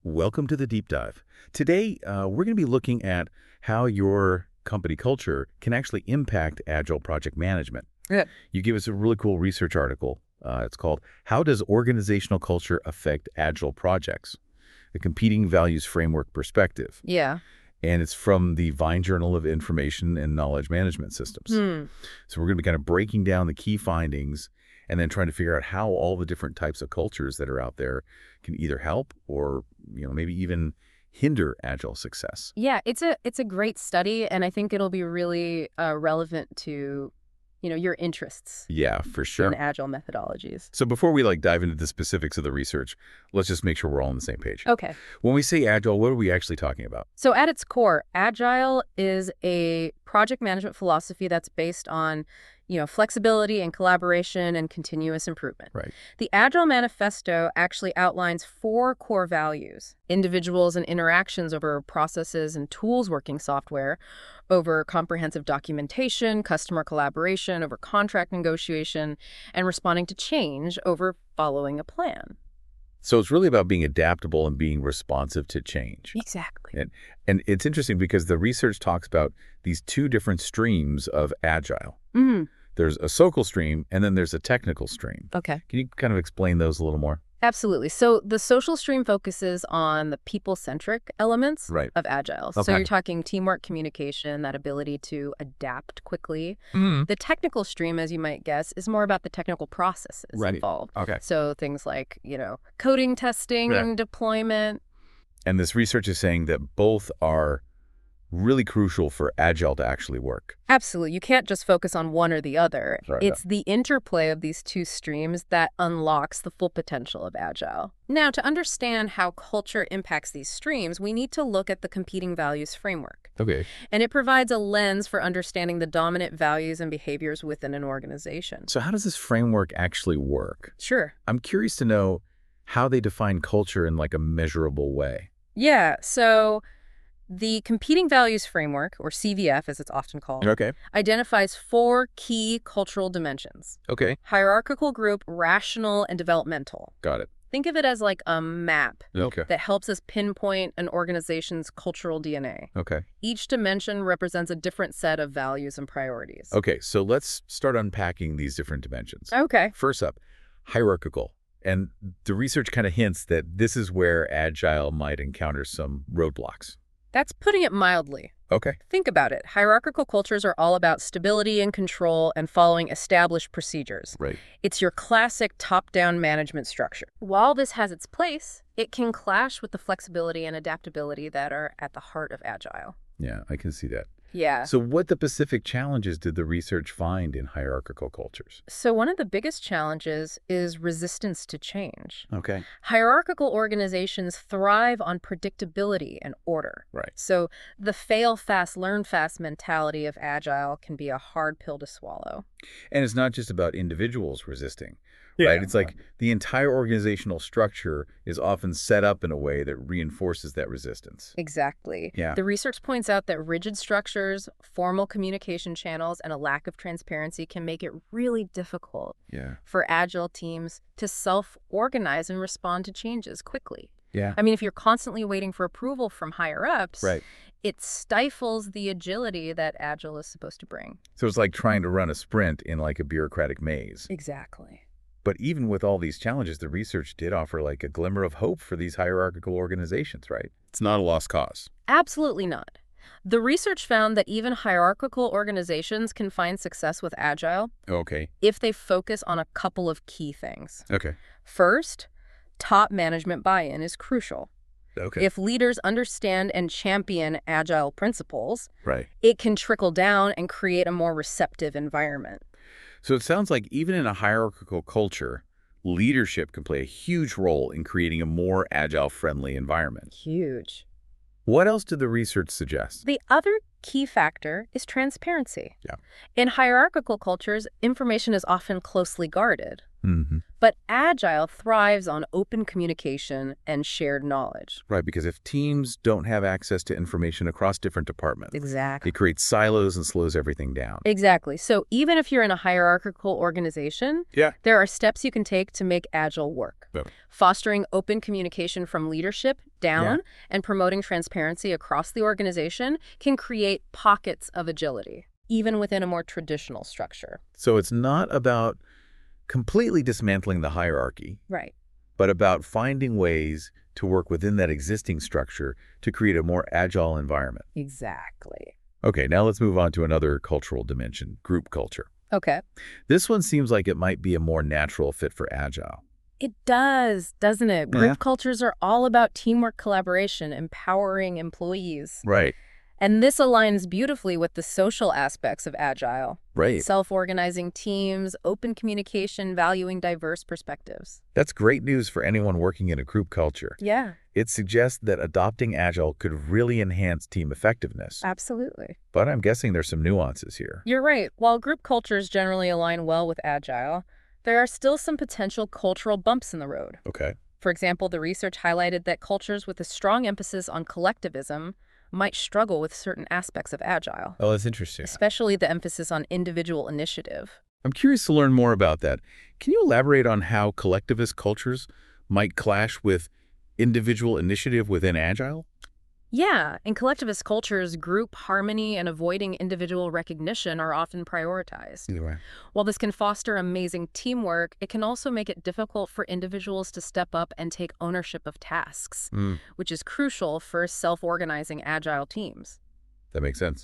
Welcome to the deep dive. Today, we're going to be looking at how your company culture can actually impact agile project management. Good. You give us a really cool research article. It's called "How Does Organizational Culture Affect Agile Projects? The Competing Values Framework Perspective." Yeah. And it's from the Vine Journal of Information and Knowledge Management Systems. So we're going to be kind of breaking down the key findings and then trying to figure out how all the different types of cultures that are out there can either help or, maybe even hinder agile success. Yeah, it's a great study, and I think it'll be really relevant to, your interests Yeah, for in sure. agile methodologies. So before we dive into the specifics of the research, let's just make sure we're all on the same page. Okay. When we say agile, what are we actually talking about? So at its core, agile is a project management philosophy that's based on, flexibility and collaboration and continuous improvement. Right. The Agile Manifesto actually outlines 4 core values: individuals and interactions over processes and tools working software, over comprehensive documentation, customer collaboration, over contract negotiation, and responding to change over following a plan. So it's really about being adaptable and being responsive to change. Exactly. And it's interesting because the research talks about these two different streams of agile. Mm, There's a social stream and then there's a technical stream. okay. Can you kind of explain those a little more? Absolutely. So the social stream focuses on the people-centric elements Right. of Agile. So Okay. you're talking teamwork, communication, that ability to adapt quickly. Mm. The technical stream, as you might guess, is more about the technical processes Right. involved. Okay. So things like, coding, testing, Yeah. and deployment. And this research is saying that both are really crucial for agile to actually work. Absolutely. You can't just focus on one or the other. Right, It's the interplay of these two streams that unlocks the full potential of Agile. Now, to understand how culture impacts these streams, we need to look at the competing values framework. Okay. And it provides a lens for understanding the dominant values and behaviors within an organization. So how does this framework actually work? Sure. I'm curious to know how they define culture in a measurable way. Yeah, so the Competing Values Framework, or CVF as it's often called, Okay. identifies 4 key cultural dimensions: Okay. hierarchical group, rational, and developmental. Got it. Think of it as like a map Okay. that helps us pinpoint an organization's cultural DNA. Okay. Each dimension represents a different set of values and priorities. Okay, so let's start unpacking these different dimensions. Okay. First up, hierarchical. And the research kind of hints that this is where agile might encounter some roadblocks. That's putting it mildly. Okay. Think about it. Hierarchical cultures are all about stability and control and following established procedures. Right. It's your classic top-down management structure. While this has its place, it can clash with the flexibility and adaptability that are at the heart of Agile. Yeah, I can see that. Yeah. So what specific challenges did the research find in hierarchical cultures? So one of the biggest challenges is resistance to change. Okay. Hierarchical organizations thrive on predictability and order. Right. So the fail fast, learn fast mentality of Agile can be a hard pill to swallow. And it's not just about individuals resisting, right? It's like the entire organizational structure is often set up in a way that reinforces that resistance. Exactly. Yeah. The research points out that rigid structures, formal communication channels, and a lack of transparency can make it really difficult Yeah. for Agile teams to self-organize and respond to changes quickly. Yeah. I mean, if you're constantly waiting for approval from higher ups, Right. it stifles the agility that Agile is supposed to bring. So it's like trying to run a sprint in a bureaucratic maze. Exactly. But even with all these challenges, the research did offer a glimmer of hope for these hierarchical organizations, right? It's not a lost cause. Absolutely not. The research found that even hierarchical organizations can find success with Agile Okay. if they focus on a couple of key things. Okay. First, top management buy-in is crucial. Okay. If leaders understand and champion Agile principles, Right. it can trickle down and create a more receptive environment. So it sounds like even in a hierarchical culture, leadership can play a huge role in creating a more agile-friendly environment. Huge. What else did the research suggest? The other key factor is transparency. Yeah. In hierarchical cultures, information is often closely guarded. Mm-hmm. But Agile thrives on open communication and shared knowledge. Right, because if teams don't have access to information across different departments, Exactly. it creates silos and slows everything down. Exactly. So even if you're in a hierarchical organization, Yeah. there are steps you can take to make Agile work. Yep. Fostering open communication from leadership down and promoting transparency across the organization can create pockets of agility, even within a more traditional structure. So it's not about completely dismantling the hierarchy, Right. but about finding ways to work within that existing structure to create a more agile environment. Exactly. Okay, now let's move on to another cultural dimension, group culture. Okay. This one seems like it might be a more natural fit for Agile. It does, doesn't it? Yeah. Group cultures are all about teamwork, collaboration, empowering employees. Right. And this aligns beautifully with the social aspects of Agile. Right. Self-organizing teams, open communication, valuing diverse perspectives. That's great news for anyone working in a group culture. Yeah, It suggests that adopting Agile could really enhance team effectiveness. absolutely. But I'm guessing there's some nuances here. You're right. While group cultures generally align well with Agile, there are still some potential cultural bumps in the road. Okay. For example, the research highlighted that cultures with a strong emphasis on collectivism might struggle with certain aspects of Agile, Oh, that's interesting. especially the emphasis on individual initiative. I'm curious to learn more about that. Can you elaborate on how collectivist cultures might clash with individual initiative within Agile? Yeah, in collectivist cultures, group harmony and avoiding individual recognition are often prioritized. Either way. While this can foster amazing teamwork, it can also make it difficult for individuals to step up and take ownership of tasks, which is crucial for self-organizing Agile teams. That makes sense.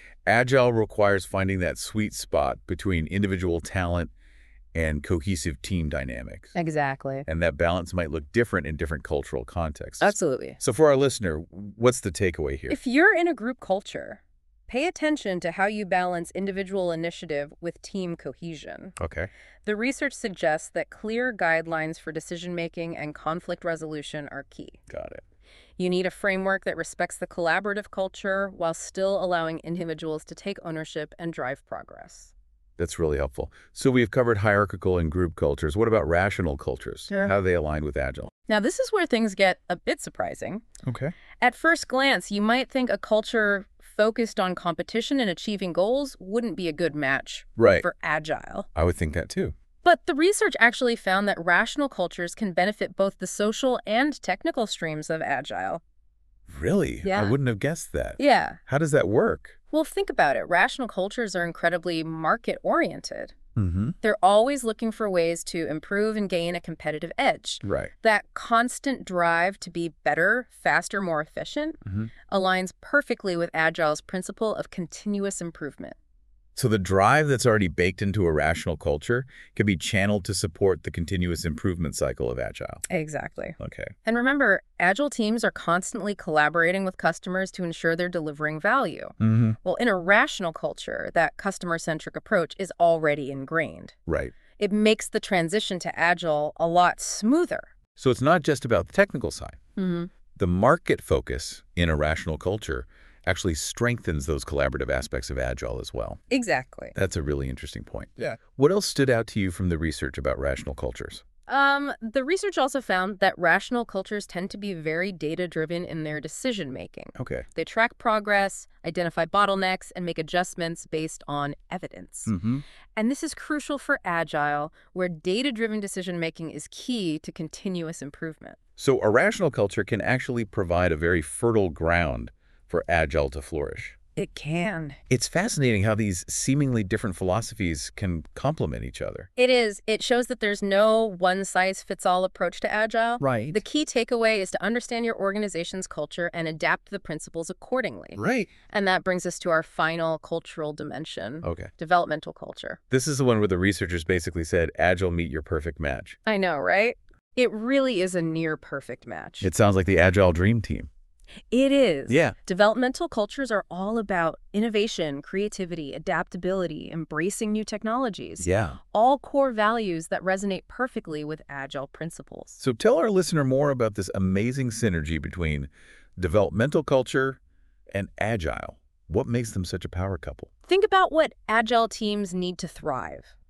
Agile requires finding that sweet spot between individual talent and cohesive team dynamics. Exactly. And that balance might look different in different cultural contexts. Absolutely. So for our listener, what's the takeaway here? If you're in a group culture, pay attention to how you balance individual initiative with team cohesion. Okay. The research suggests that clear guidelines for decision-making and conflict resolution are key. Got it. You need a framework that respects the collaborative culture while still allowing individuals to take ownership and drive progress. That's really helpful. So we've covered hierarchical and group cultures. What about rational cultures? Sure. How do they align with Agile? Now, this is where things get a bit surprising. Okay. At first glance, you might think a culture focused on competition and achieving goals wouldn't be a good match Right. for Agile. I would think that too. But the research actually found that rational cultures can benefit both the social and technical streams of Agile. Really? Yeah. I wouldn't have guessed that. Yeah. How does that work? Well, think about it. Rational cultures are incredibly market-oriented. Mm-hmm. They're always looking for ways to improve and gain a competitive edge. Right. That constant drive to be better, faster, more efficient aligns perfectly with Agile's principle of continuous improvement. So the drive that's already baked into a rational culture can be channeled to support the continuous improvement cycle of Agile. Exactly. Okay. And remember, Agile teams are constantly collaborating with customers to ensure they're delivering value. Mm-hmm. Well, in a rational culture, that customer-centric approach is already ingrained. Right. It makes the transition to Agile a lot smoother. So it's not just about the technical side. Mm-hmm. The market focus in a rational culture actually strengthens those collaborative aspects of Agile as well. Exactly. That's a really interesting point. Yeah. What else stood out to you from the research about rational cultures? The research also found that rational cultures tend to be very data-driven in their decision-making. Okay. They track progress, identify bottlenecks, and make adjustments based on evidence. Mm-hmm. And this is crucial for Agile, where data-driven decision-making is key to continuous improvement. So a rational culture can actually provide a very fertile ground for Agile to flourish. It can. It's fascinating how these seemingly different philosophies can complement each other. It is. It shows that there's no one-size-fits-all approach to Agile. Right. The key takeaway is to understand your organization's culture and adapt the principles accordingly. Right. And that brings us to our final cultural dimension, Okay. developmental culture. This is the one where the researchers basically said, Agile meet your perfect match. I know, right? It really is a near-perfect match. It sounds like the Agile dream team. It is. Yeah. Developmental cultures are all about innovation, creativity, adaptability, embracing new technologies. Yeah. All core values that resonate perfectly with Agile principles. So tell our listener more about this amazing synergy between developmental culture and Agile. What makes them such a power couple? Think about what Agile teams need to thrive.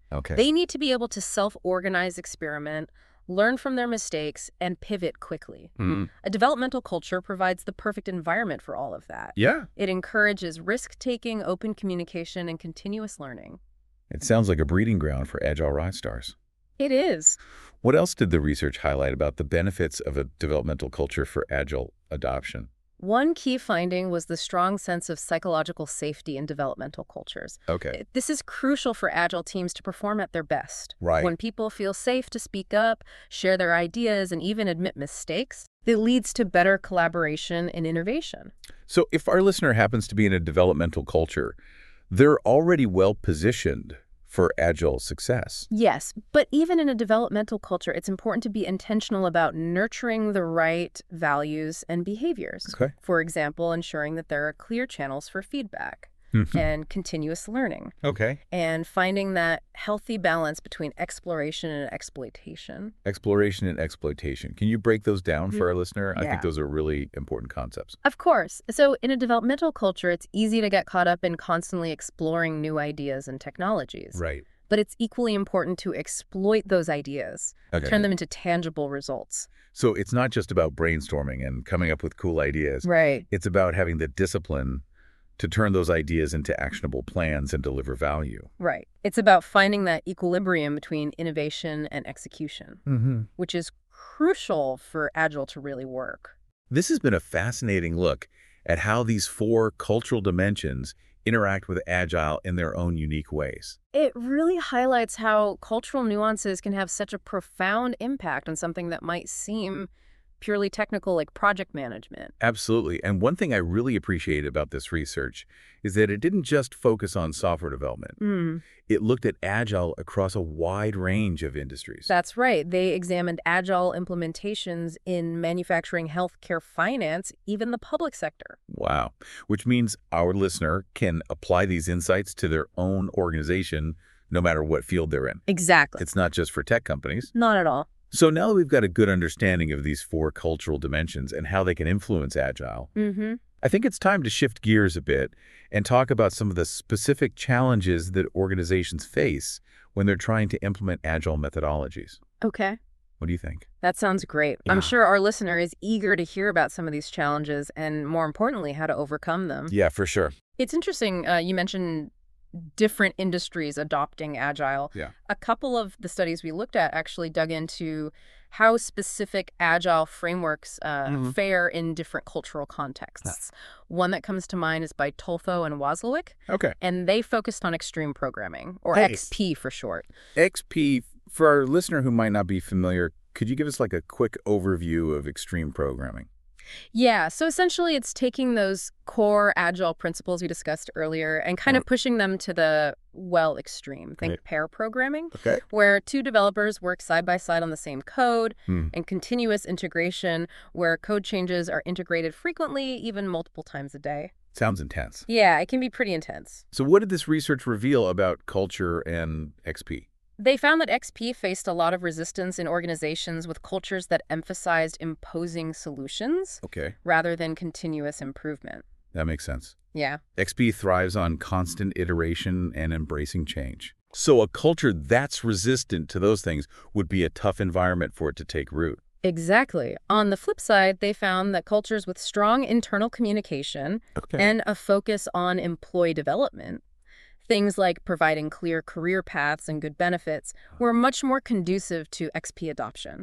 Okay. They need to be able to self-organize, experiment, learn from their mistakes, and pivot quickly. Mm. A developmental culture provides the perfect environment for all of that. Yeah. It encourages risk-taking, open communication, and continuous learning. It sounds like a breeding ground for agile rock stars. It is. What else did the research highlight about the benefits of a developmental culture for agile adoption? One key finding was the strong sense of psychological safety in developmental cultures. Okay. This is crucial for agile teams to perform at their best. Right. When people feel safe to speak up, share their ideas, and even admit mistakes, it leads to better collaboration and innovation. So if our listener happens to be in a developmental culture, they're already well positioned for agile success. Yes, but even in a developmental culture, it's important to be intentional about nurturing the right values and behaviors. Okay. For example, ensuring that there are clear channels for feedback and continuous learning, Okay. and finding that healthy balance between exploration and exploitation. Exploration and exploitation. Can you break those down for our listener? I Yeah. think those are really important concepts. Of course. So in a developmental culture, it's easy to get caught up in constantly exploring new ideas and technologies. Right. But it's equally important to exploit those ideas, Okay. turn them into tangible results. So it's not just about brainstorming and coming up with cool ideas. Right. It's about having the discipline to turn those ideas into actionable plans and deliver value. Right. It's about finding that equilibrium between innovation and execution, which is crucial for Agile to really work. This has been a fascinating look at how these 4 cultural dimensions interact with Agile in their own unique ways. It really highlights how cultural nuances can have such a profound impact on something that might seem purely technical, like project management. Absolutely. And one thing I really appreciate about this research is that it didn't just focus on software development. It looked at Agile across a wide range of industries. That's right. They examined Agile implementations in manufacturing, healthcare, finance, even the public sector. Wow. Which means our listener can apply these insights to their own organization, no matter what field they're in. Exactly. It's not just for tech companies. Not at all. So now that we've got a good understanding of these 4 cultural dimensions and how they can influence Agile, I think it's time to shift gears a bit and talk about some of the specific challenges that organizations face when they're trying to implement Agile methodologies. Okay. What do you think? That sounds great. Yeah. I'm sure our listener is eager to hear about some of these challenges and, more importantly, how to overcome them. Yeah, for sure. It's interesting. You mentioned different industries adopting Agile. Yeah. A couple of the studies we looked at actually dug into how specific Agile frameworks fare in different cultural contexts. One that comes to mind is by Tolfo and Wasilwick, Okay. and they focused on extreme programming, or Hey. XP for short. XP, for our listener who might not be familiar, could you give us like a quick overview of extreme programming? Yeah, so essentially it's taking those core Agile principles we discussed earlier and kind of pushing them to the, extreme. Think Right. pair programming, Okay. where 2 developers work side by side on the same code, and continuous integration, where code changes are integrated frequently, even multiple times a day. Sounds intense. Yeah, it can be pretty intense. So what did this research reveal about culture and XP? They found that XP faced a lot of resistance in organizations with cultures that emphasized imposing solutions Okay. rather than continuous improvement. That makes sense. Yeah. XP thrives on constant iteration and embracing change. So a culture that's resistant to those things would be a tough environment for it to take root. Exactly. On the flip side, they found that cultures with strong internal communication and a focus on employee development, things like providing clear career paths and good benefits, were much more conducive to XP adoption.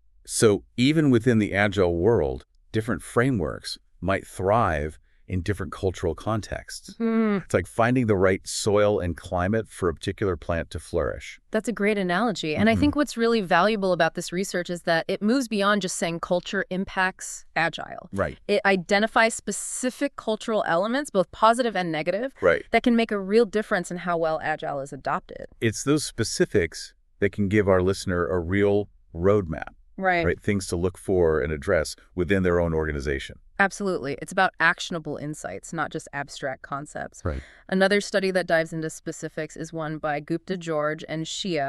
So even within the Agile world, different frameworks might thrive in different cultural contexts. It's like finding the right soil and climate for a particular plant to flourish. That's a great analogy. And I think what's really valuable about this research is that it moves beyond just saying culture impacts Agile. Right. It identifies specific cultural elements, both positive and negative, Right. that can make a real difference in how well Agile is adopted. It's those specifics that can give our listener a real roadmap, right? Things to look for and address within their own organization. Absolutely. It's about actionable insights, not just abstract concepts. Right. Another study that dives into specifics is one by Gupta George and Shia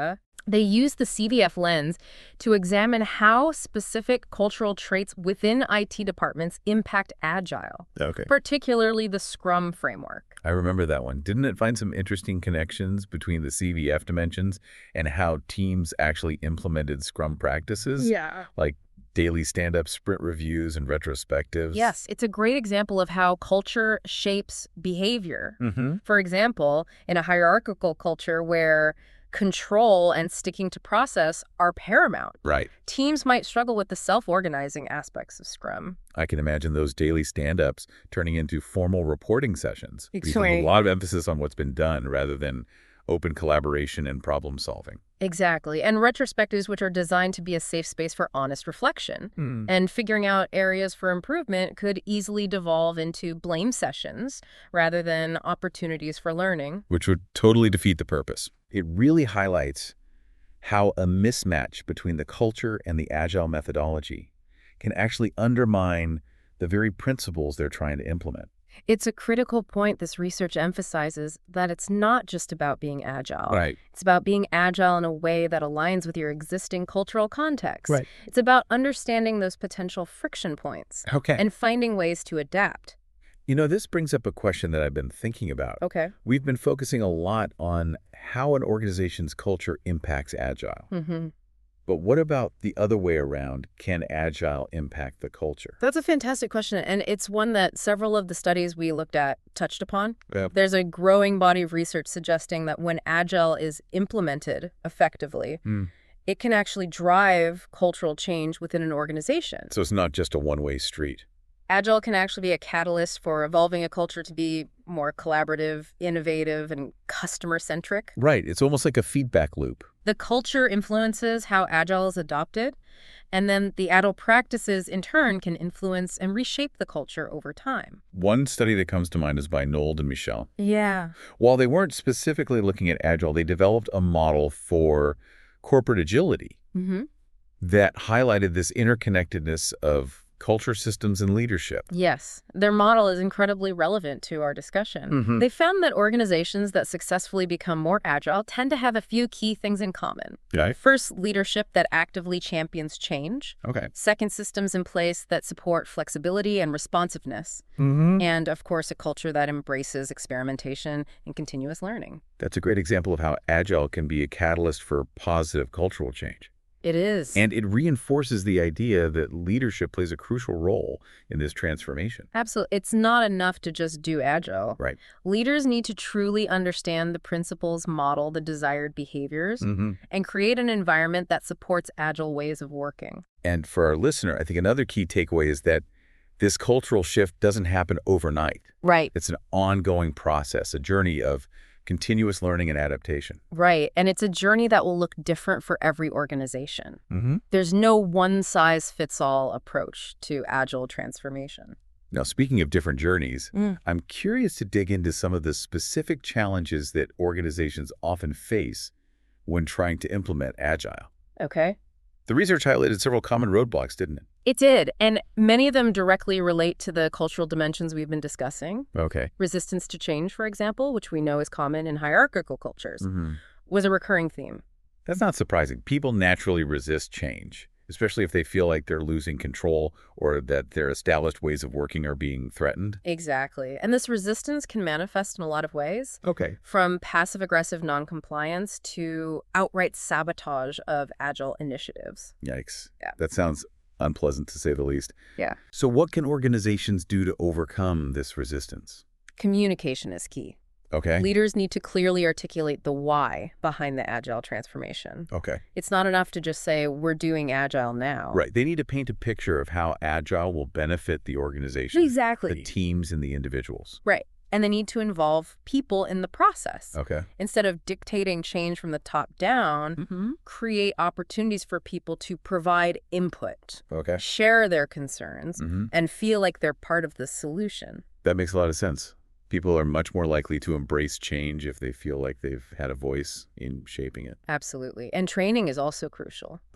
They use the CVF lens to examine how specific cultural traits within IT departments impact Agile, Okay. particularly the Scrum framework. I remember that one. Didn't it find some interesting connections between the CVF dimensions and how teams actually implemented Scrum practices? Yeah. Like daily stand-up sprint reviews and retrospectives? Yes, it's a great example of how culture shapes behavior. Mm-hmm. For example, in a hierarchical culture where control and sticking to process are paramount, Right. teams might struggle with the self-organizing aspects of Scrum. I can imagine those daily stand-ups turning into formal reporting sessions. With Exactly. a lot of emphasis on what's been done rather than open collaboration and problem solving. Exactly. And retrospectives, which are designed to be a safe space for honest reflection. Hmm. And figuring out areas for improvement could easily devolve into blame sessions rather than opportunities for learning. Which would totally defeat the purpose. It really highlights how a mismatch between the culture and the Agile methodology can actually undermine the very principles they're trying to implement. It's a critical point this research emphasizes that it's not just about being agile. Right. It's about being agile in a way that aligns with your existing cultural context. Right. It's about understanding those potential friction points Okay. and finding ways to adapt. You know, this brings up a question that I've been thinking about. Okay. We've been focusing a lot on how an organization's culture impacts Agile. Mm-hmm. But what about the other way around? Can Agile impact the culture? That's a fantastic question, and it's one that several of the studies we looked at touched upon. Yep. There's a growing body of research suggesting that when Agile is implemented effectively, it can actually drive cultural change within an organization. So it's not just a one-way street. Agile can actually be a catalyst for evolving a culture to be more collaborative, innovative, and customer-centric. Right. It's almost like a feedback loop. The culture influences how Agile is adopted, and then the Agile practices, in turn, can influence and reshape the culture over time. One study that comes to mind is by Nold and Michel. Yeah. While they weren't specifically looking at Agile, they developed a model for corporate agility Mm-hmm. that highlighted this interconnectedness of culture, systems, and leadership. Yes, their model is incredibly relevant to our discussion. Mhm. They found that organizations that successfully become more agile tend to have a few key things in common. Yeah. First, leadership that actively champions change. Okay. Second, systems in place that support flexibility and responsiveness. Mm-hmm. And, of course, a culture that embraces experimentation and continuous learning. That's a great example of how Agile can be a catalyst for positive cultural change. It is. And it reinforces the idea that leadership plays a crucial role in this transformation. Absolutely. It's not enough to just do agile. Right. Leaders need to truly understand the principles, model the desired behaviors, Mm-hmm. and create an environment that supports agile ways of working. And for our listener, I think another key takeaway is that this cultural shift doesn't happen overnight. Right. It's an ongoing process, a journey of continuous learning and adaptation. Right. And it's a journey that will look different for every organization. Mm-hmm. There's no one-size-fits-all approach to agile transformation. Now, speaking of different journeys, I'm curious to dig into some of the specific challenges that organizations often face when trying to implement Agile. Okay. The research highlighted several common roadblocks, didn't it? It did. And many of them directly relate to the cultural dimensions we've been discussing. Okay. Resistance to change, for example, which we know is common in hierarchical cultures, was a recurring theme. That's not surprising. People naturally resist change, especially if they feel like they're losing control or that their established ways of working are being threatened. Exactly. And this resistance can manifest in a lot of ways, Okay. from passive-aggressive noncompliance to outright sabotage of agile initiatives. Yikes. Yeah. That sounds unpleasant to say the least. Yeah. So what can organizations do to overcome this resistance? Communication is key. Okay. Leaders need to clearly articulate the why behind the agile transformation. Okay. It's not enough to just say, we're doing agile now. Right. They need to paint a picture of how Agile will benefit the organization, Exactly. the teams, and the individuals. Right. And they need to involve people in the process. Okay. Instead of dictating change from the top down, create opportunities for people to provide input, Okay. share their concerns, Mm-hmm. and feel like they're part of the solution. That makes a lot of sense. People are much more likely to embrace change if they feel like they've had a voice in shaping it. Absolutely. And training is also crucial. Okay.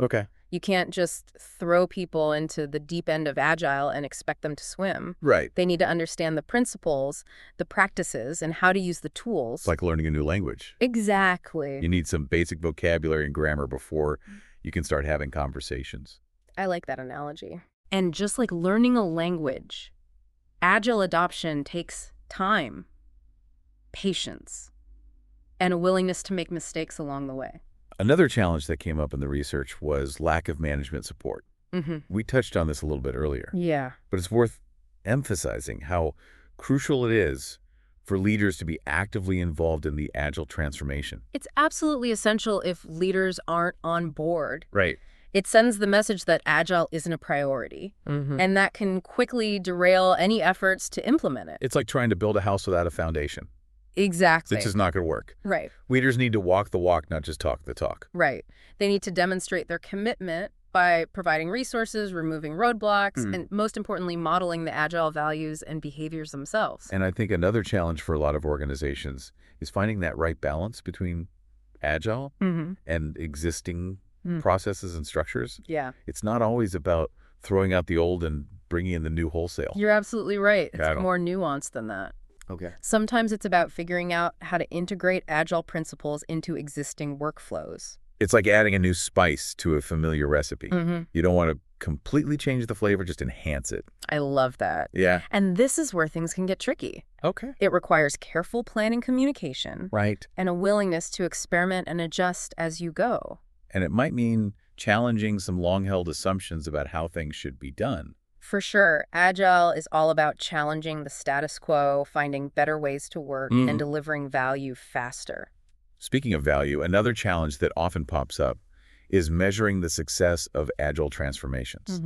You can't just throw people into the deep end of Agile and expect them to swim. Right. They need to understand the principles, the practices, and how to use the tools. It's like learning a new language. Exactly. You need some basic vocabulary and grammar before you can start having conversations. I like that analogy. And just like learning a language, Agile adoption takes time, patience, and a willingness to make mistakes along the way. Another challenge that came up in the research was lack of management support. We touched on this a little bit earlier. Yeah. But it's worth emphasizing how crucial it is for leaders to be actively involved in the Agile transformation. It's absolutely essential if leaders aren't on board. Right. It sends the message that Agile isn't a priority, and that can quickly derail any efforts to implement it. It's like trying to build a house without a foundation. Exactly. It's just not going to work. Right. Leaders need to walk the walk, not just talk the talk. Right. They need to demonstrate their commitment by providing resources, removing roadblocks, and most importantly, modeling the Agile values and behaviors themselves. And I think another challenge for a lot of organizations is finding that right balance between Agile and existing processes and structures. Yeah. It's not always about throwing out the old and bringing in the new wholesale. You're absolutely right. It's more nuanced than that. Okay. Sometimes it's about figuring out how to integrate Agile principles into existing workflows. It's like adding a new spice to a familiar recipe. You don't want to completely change the flavor, just enhance it. I love that. Yeah. And this is where things can get tricky. Okay. It requires careful planning communication Right. and a willingness to experiment and adjust as you go. And it might mean challenging some long-held assumptions about how things should be done. For sure, Agile is all about challenging the status quo, finding better ways to work, and delivering value faster. Speaking of value, another challenge that often pops up is measuring the success of Agile transformations.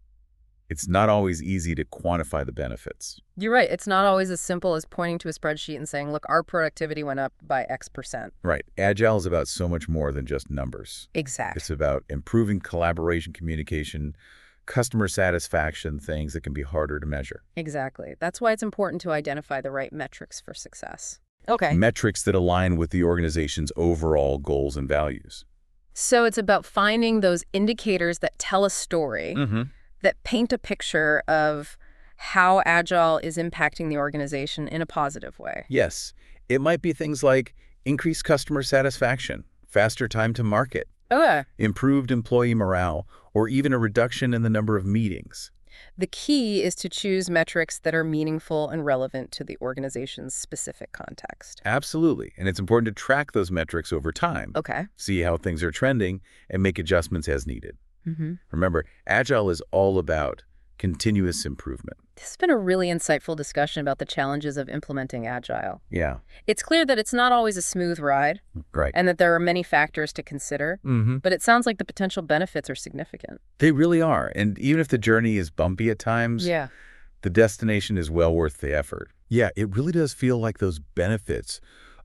It's not always easy to quantify the benefits. You're right. It's not always as simple as pointing to a spreadsheet and saying, look, our productivity went up by X%. Right. Agile is about so much more than just numbers. Exactly. It's about improving collaboration, communication, customer satisfaction, things that can be harder to measure. Exactly. That's why it's important to identify the right metrics for success. Okay. Metrics that align with the organization's overall goals and values. So it's about finding those indicators that tell a story, that paint a picture of how Agile is impacting the organization in a positive way. Yes. It might be things like increased customer satisfaction, faster time to market, improved employee morale, or even a reduction in the number of meetings. The key is to choose metrics that are meaningful and relevant to the organization's specific context. Absolutely. And it's important to track those metrics over time. Okay. See how things are trending and make adjustments as needed. Remember, Agile is all about continuous improvement. This has been a really insightful discussion about the challenges of implementing Agile. Yeah. It's clear that it's not always a smooth ride, Right. and that there are many factors to consider, but it sounds like the potential benefits are significant. They really are. And even if the journey is bumpy at times, the destination is well worth the effort. Yeah, it really does feel like those benefits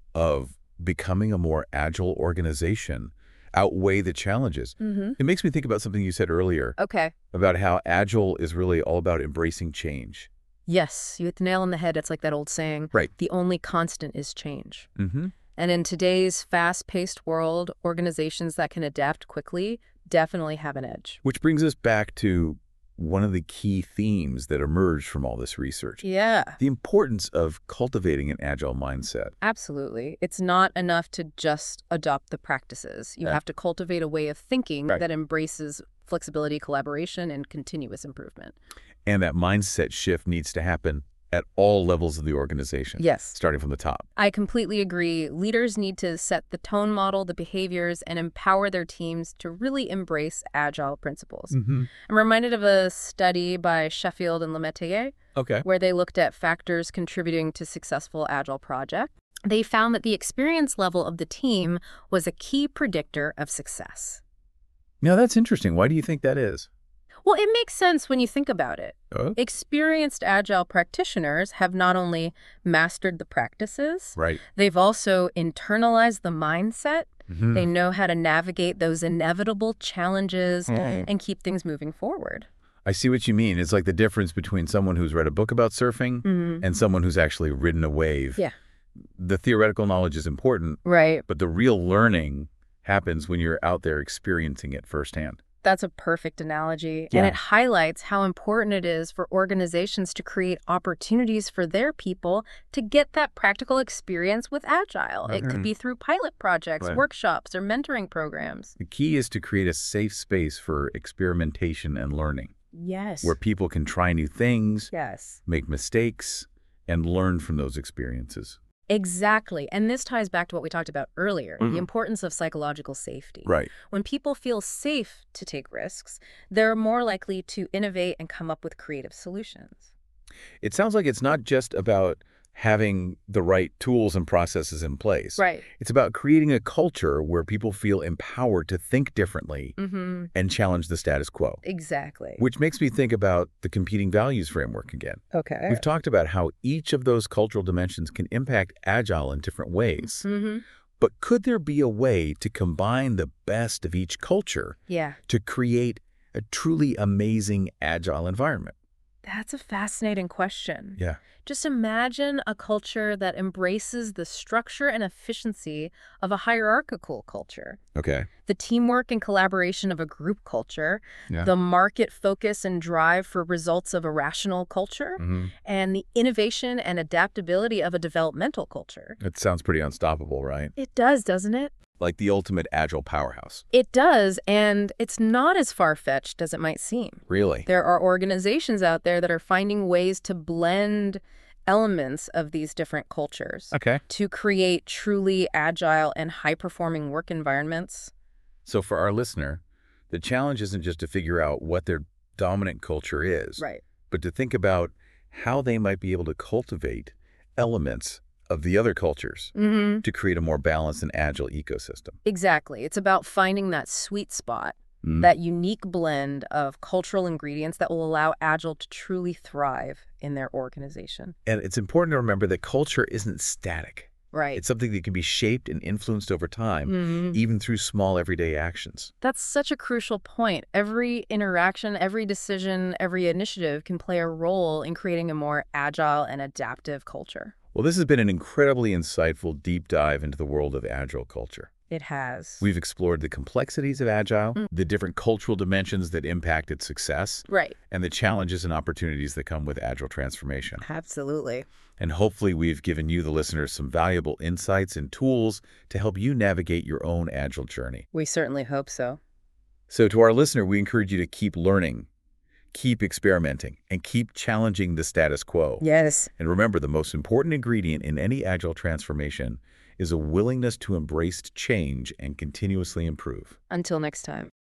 of becoming a more agile organization outweigh the challenges. It makes me think about something you said earlier about how Agile is really all about embracing change. Yes, you hit the nail on the head. It's like that old saying, Right. The only constant is change. And in today's fast-paced world, organizations that can adapt quickly definitely have an edge. Which brings us back to one of the key themes that emerged from all this research. Yeah. The importance of cultivating an Agile mindset. Absolutely. It's not enough to just adopt the practices. You have to cultivate a way of thinking that embraces flexibility, collaboration, and continuous improvement. And that mindset shift needs to happen at all levels of the organization. Yes. Starting from the top. I completely agree. Leaders need to set the tone, model the behaviors, and empower their teams to really embrace Agile principles. I'm reminded of a study by Sheffield and Lemaitre, where they looked at factors contributing to successful Agile projects. They found that the experience level of the team was a key predictor of success. Now, that's interesting. Why do you think that is? Well, it makes sense when you think about it. Experienced Agile practitioners have not only mastered the practices, they've also internalized the mindset. They know how to navigate those inevitable challenges and keep things moving forward. I see what you mean. It's like the difference between someone who's read a book about surfing and someone who's actually ridden a wave. The theoretical knowledge is important, but the real learning happens when you're out there experiencing it firsthand. That's a perfect analogy, Yeah. and it highlights how important it is for organizations to create opportunities for their people to get that practical experience with Agile. It could be through pilot projects, Right. workshops, or mentoring programs. The key is to create a safe space for experimentation and learning, Yes. where people can try new things, Yes. make mistakes, and learn from those experiences. Exactly. And this ties back to what we talked about earlier, the Mhm. importance of psychological safety. Right. When people feel safe to take risks, they're more likely to innovate and come up with creative solutions. It sounds like it's not just about having the right tools and processes in place. Right. It's about creating a culture where people feel empowered to think differently Mm-hmm. and challenge the status quo, Exactly. which makes me think about the competing values framework again. Okay. We've talked about how each of those cultural dimensions can impact Agile in different ways. Mm-hmm. But could there be a way to combine the best of each culture Yeah. to create a truly amazing Agile environment? That's a fascinating question. Yeah. Just imagine a culture that embraces the structure and efficiency of a hierarchical culture, Okay. the teamwork and collaboration of a group culture, Yeah. the market focus and drive for results of a rational culture, Mm-hmm. and the innovation and adaptability of a developmental culture. It sounds pretty unstoppable, right? It does, doesn't it? Like the ultimate Agile powerhouse. It does, and it's not as far-fetched as it might seem. Really? There are organizations out there that are finding ways to blend elements of these different cultures Okay. to create truly agile and high-performing work environments. So for our listener, the challenge isn't just to figure out what their dominant culture is, Right. but to think about how they might be able to cultivate elements of the other cultures Mm-hmm. to create a more balanced and agile ecosystem. Exactly. It's about finding that sweet spot, Mm. that unique blend of cultural ingredients that will allow Agile to truly thrive in their organization. And it's important to remember that culture isn't static. Right. It's something that can be shaped and influenced over time, Mhm. even through small everyday actions. That's such a crucial point. Every interaction, every decision, every initiative can play a role in creating a more agile and adaptive culture. Well, this has been an incredibly insightful deep dive into the world of Agile culture. It has. We've explored the complexities of Agile, Mm. the different cultural dimensions that impact its success, Right. and the challenges and opportunities that come with Agile transformation. Absolutely. And hopefully we've given you, the listeners, some valuable insights and tools to help you navigate your own Agile journey. We certainly hope so. So to our listener, we encourage you to keep learning, keep experimenting, and keep challenging the status quo. Yes. And remember, the most important ingredient in any Agile transformation is a willingness to embrace change and continuously improve. Until next time.